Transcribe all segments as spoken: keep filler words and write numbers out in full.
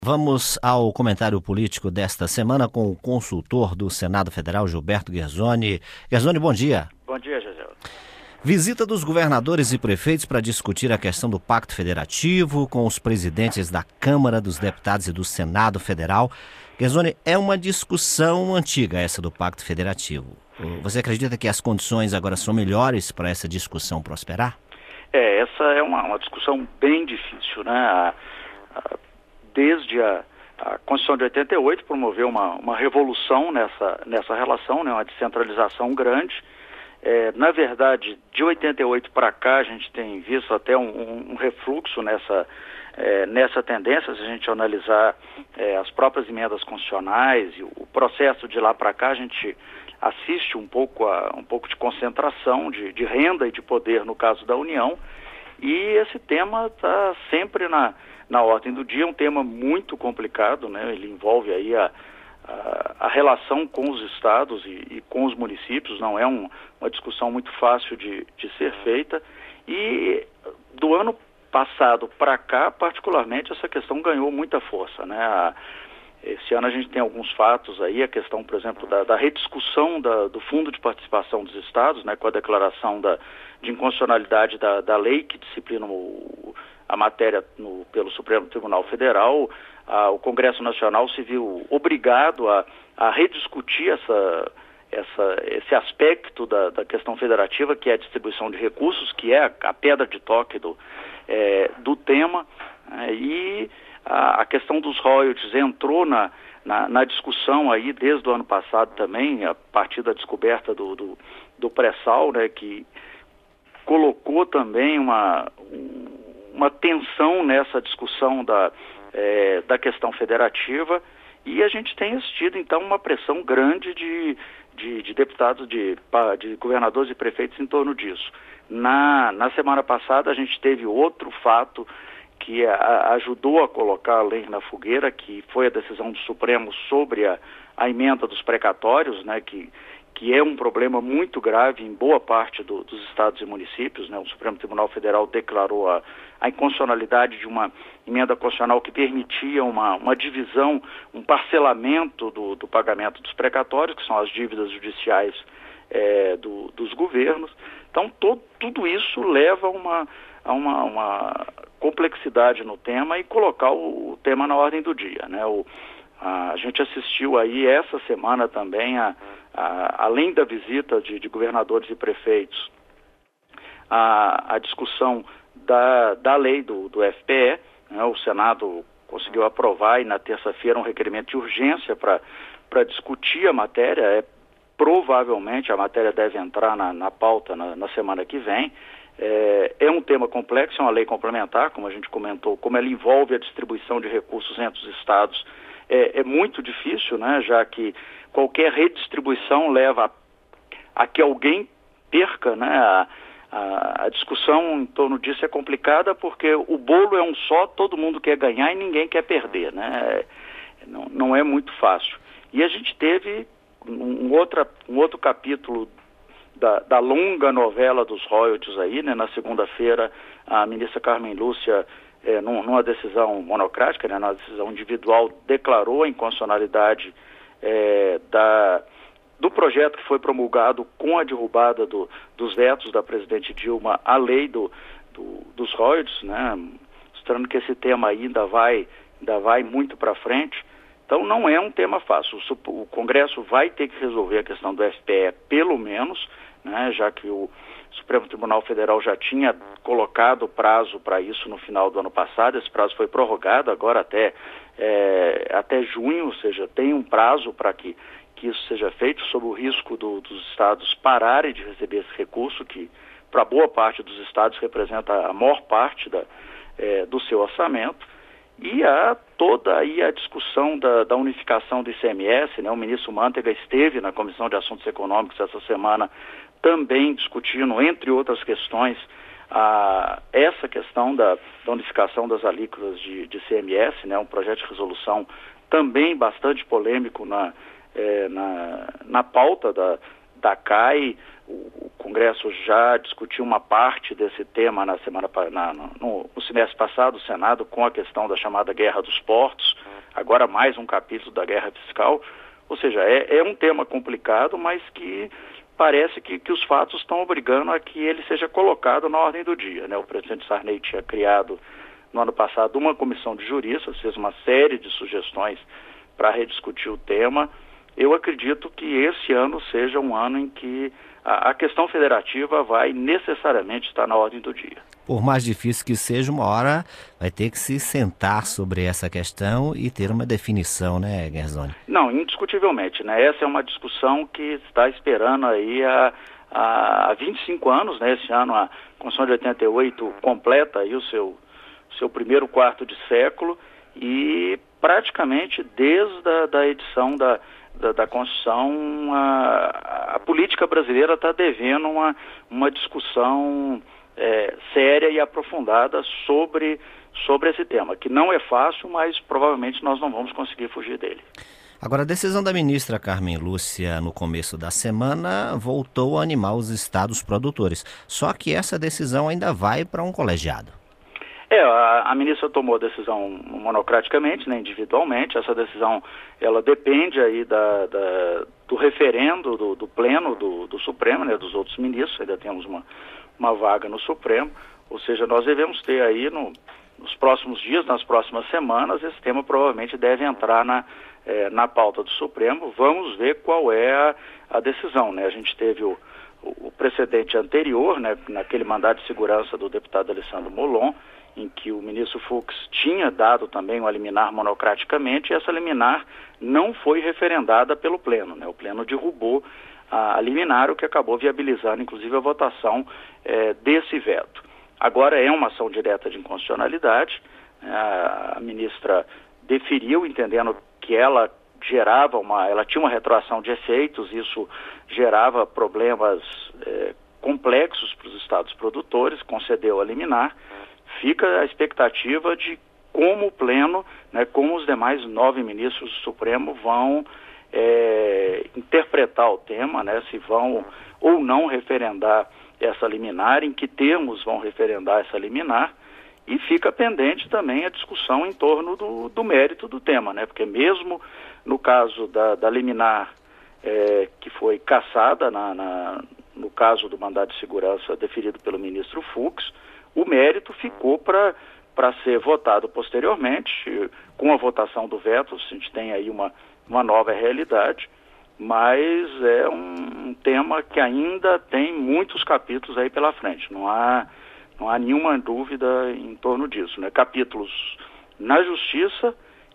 Vamos ao comentário político desta semana com o consultor do Senado Federal, Gilberto Guerzoni. Guerzoni, bom dia. Bom dia, José. Visita dos governadores e prefeitos para discutir a questão do Pacto Federativo com os presidentes da Câmara dos Deputados e do Senado Federal. Guerzoni, é uma discussão antiga essa do Pacto Federativo. Você acredita que as condições agora são melhores para essa discussão prosperar? É, essa é uma, uma discussão bem difícil, né? A, a, desde a, a Constituição de oitenta e oito promoveu uma, uma revolução nessa, nessa relação, né? Uma descentralização grande. É, na verdade, de oitenta e oito para cá, a gente tem visto até um, um refluxo nessa, é, nessa tendência, se a gente analisar é, as próprias emendas constitucionais e o processo de lá para cá, a gente assiste um pouco, a, um pouco de concentração de, de renda e de poder no caso da União, e esse tema está sempre na, na ordem do dia, um tema muito complicado, né? Ele envolve aí a A, a relação com os estados e, e com os municípios, não é um, uma discussão muito fácil de, de ser feita, e do ano passado para cá, particularmente, essa questão ganhou muita força, né? A, esse ano a gente tem alguns fatos aí, a questão, por exemplo, da, da rediscussão da, do Fundo de Participação dos Estados, né, com a declaração da, de inconstitucionalidade da, da lei que disciplina o, a matéria no, pelo Supremo Tribunal Federal. Ah, o Congresso Nacional se viu obrigado a, a rediscutir essa, essa, esse aspecto da, da questão federativa, que é a distribuição de recursos, que é a, a pedra de toque do, é, do tema, é, e a, a questão dos royalties entrou na, na, na discussão aí desde o ano passado também, a partir da descoberta do, do, do pré-sal, né, que colocou também uma, uma tensão nessa discussão da É, da questão federativa, e a gente tem assistido então uma pressão grande de, de, de deputados, de, de governadores e prefeitos em torno disso. Na, na semana passada a gente teve outro fato que a, ajudou a colocar a lenha na fogueira, que foi a decisão do Supremo sobre a, a emenda dos precatórios, né, que, que é um problema muito grave em boa parte do, dos estados e municípios, né? O Supremo Tribunal Federal declarou a, a inconstitucionalidade de uma emenda constitucional que permitia uma, uma divisão, um parcelamento do, do pagamento dos precatórios, que são as dívidas judiciais é, do, dos governos. Então, todo, tudo isso leva uma, a uma, uma complexidade no tema e colocar o, o tema na ordem do dia, né? O, a, a gente assistiu aí essa semana também, a, a, além da visita de, de governadores e prefeitos, a, a discussão da, da lei do, do F P E, né? O Senado conseguiu aprovar e na terça-feira um requerimento de urgência para discutir a matéria. É, provavelmente a matéria deve entrar na, na pauta na, na semana que vem. É, é um tema complexo, é uma lei complementar, como a gente comentou, como ela envolve a distribuição de recursos entre os estados, é, é muito difícil, né? Já que qualquer redistribuição leva a, a que alguém perca, né? A, A, a discussão em torno disso é complicada porque o bolo é um só, todo mundo quer ganhar e ninguém quer perder, né? Não, não é muito fácil. E a gente teve um, outra, um outro capítulo da, da longa novela dos royalties aí, né? Na segunda-feira, a ministra Carmen Lúcia, é, num, numa decisão monocrática, né? Numa decisão individual, declarou a inconstitucionalidade é, da... do projeto que foi promulgado com a derrubada do, dos vetos da presidente Dilma à lei do, do, dos royalties, né? Mostrando que esse tema ainda vai, ainda vai muito para frente. Então não é um tema fácil. O, o Congresso vai ter que resolver a questão do F P E pelo menos, né? Já que o Supremo Tribunal Federal já tinha colocado prazo para isso no final do ano passado. Esse prazo foi prorrogado agora até, é, até junho, ou seja, tem um prazo para que que isso seja feito, sob o risco do, dos estados pararem de receber esse recurso, que para boa parte dos estados representa a maior parte da, é, do seu orçamento. E há toda aí a discussão da, da unificação do I C M S, né? O ministro Mantega esteve na Comissão de Assuntos Econômicos essa semana também discutindo, entre outras questões, a, essa questão da, da unificação das alíquotas de, de I C M S, né? Um projeto de resolução também bastante polêmico na É, na, na pauta da, da C A I. O, o Congresso já discutiu uma parte desse tema na semana, na, no, no semestre passado, o Senado, com a questão da chamada Guerra dos Portos. agora mais um capítulo da guerra fiscal. Ou seja, é, é um tema complicado, mas que parece que, que os fatos estão obrigando a que ele seja colocado na ordem do dia, né? O presidente Sarney tinha criado no ano passado uma comissão de juristas, fez uma série de sugestões para rediscutir o tema. Eu acredito que esse ano seja um ano em que a, a questão federativa vai necessariamente estar na ordem do dia. Por mais difícil que seja, uma hora vai ter que se sentar sobre essa questão e ter uma definição, né, Gersoni? Não, indiscutivelmente, né? Essa é uma discussão que está esperando aí há, há vinte e cinco anos, né? Esse ano a Constituição de oitenta e oito completa aí o seu, seu primeiro quarto de século e praticamente desde a da edição da, da, da Constituição a, a política brasileira está devendo uma, uma discussão É, séria e aprofundada sobre, sobre esse tema, que não é fácil, mas provavelmente nós não vamos conseguir fugir dele. Agora, a decisão da ministra Carmen Lúcia no começo da semana voltou a animar os estados produtores, só que essa decisão ainda vai para um colegiado. É, a, a ministra tomou a decisão monocraticamente, né, individualmente. Essa decisão, ela depende aí da, da, do referendo do, do pleno do, do Supremo, né, dos outros ministros. Ainda temos uma, uma vaga no Supremo, ou seja, nós devemos ter aí no, nos próximos dias, nas próximas semanas, esse tema provavelmente deve entrar na, é, na pauta do Supremo. Vamos ver qual é a, a decisão, né? A gente teve o, o precedente anterior, né, naquele mandato de segurança do deputado Alessandro Molon, em que o ministro Fux tinha dado também uma liminar monocraticamente, e essa liminar não foi referendada pelo Pleno, né? O Pleno derrubou a, a liminar, o que acabou viabilizando, inclusive, a votação é, desse veto. Agora é uma ação direta de inconstitucionalidade, a, a ministra deferiu, entendendo que ela gerava uma, ela tinha uma retroação de efeitos, isso gerava problemas é, complexos para os estados produtores, concedeu a liminar. Fica a expectativa de como o Pleno, né, como os demais nove ministros do Supremo vão é, interpretar o tema, né, se vão ou não referendar essa liminar, em que termos vão referendar essa liminar, e fica pendente também a discussão em torno do, do mérito do tema, né, porque mesmo no caso da, da liminar é, que foi cassada na, na, no caso do mandado de segurança deferido pelo ministro Fux, o mérito ficou para para ser votado posteriormente, com a votação do veto. A gente tem aí uma, uma nova realidade, mas é um, um tema que ainda tem muitos capítulos aí pela frente, não há, não há nenhuma dúvida em torno disso, né? Capítulos na Justiça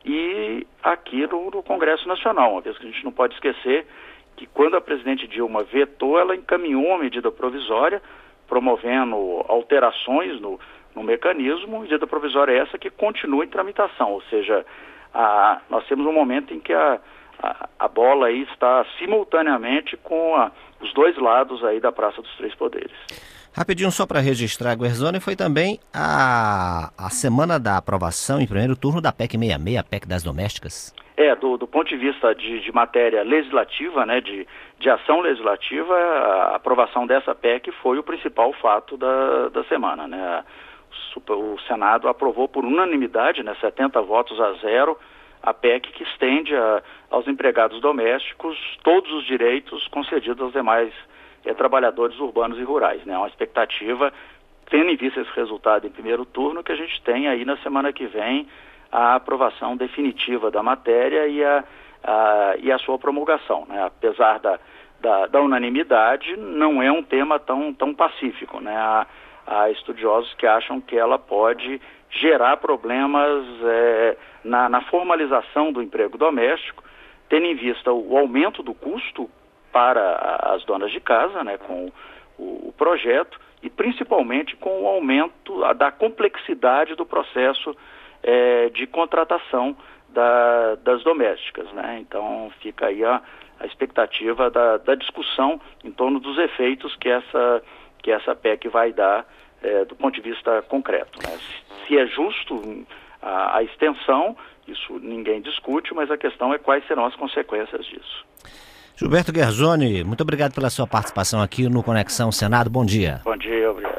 e aqui no, no Congresso Nacional, uma vez que a gente não pode esquecer que quando a presidente Dilma vetou, ela encaminhou uma medida provisória promovendo alterações no, no mecanismo, medida provisória essa que continua em tramitação, ou seja, a, nós temos um momento em que a, a, a bola aí está simultaneamente com a, os dois lados aí da Praça dos Três Poderes. Rapidinho, só para registrar, Gersoni, foi também a, a semana da aprovação em primeiro turno da P E C sessenta e seis, a P E C das domésticas. É, do, do ponto de vista de, de matéria legislativa, né, de, de ação legislativa, a aprovação dessa P E C foi o principal fato da, da semana, né? O, o Senado aprovou por unanimidade, né, setenta votos a zero, a P E C que estende a, aos empregados domésticos todos os direitos concedidos aos demais é, trabalhadores urbanos e rurais, né? Uma expectativa, tendo em vista esse resultado em primeiro turno, que a gente tem aí na semana que vem a aprovação definitiva da matéria e a, a, e a sua promulgação, né? Apesar da, da, da unanimidade, não é um tema tão, tão pacífico, né? Há, há estudiosos que acham que ela pode gerar problemas é, na, na formalização do emprego doméstico, tendo em vista o aumento do custo para as donas de casa, né, com o, o projeto, e principalmente com o aumento a, da complexidade do processo É, de contratação da, das domésticas, né? Então fica aí a, a expectativa da, da discussão em torno dos efeitos que essa, que essa P E C vai dar é, do ponto de vista concreto, né? Se, se é justo a, a extensão, isso ninguém discute, mas a questão é quais serão as consequências disso. Gilberto Gersoni, muito obrigado pela sua participação aqui no Conexão Senado. Bom dia. Bom dia, obrigado.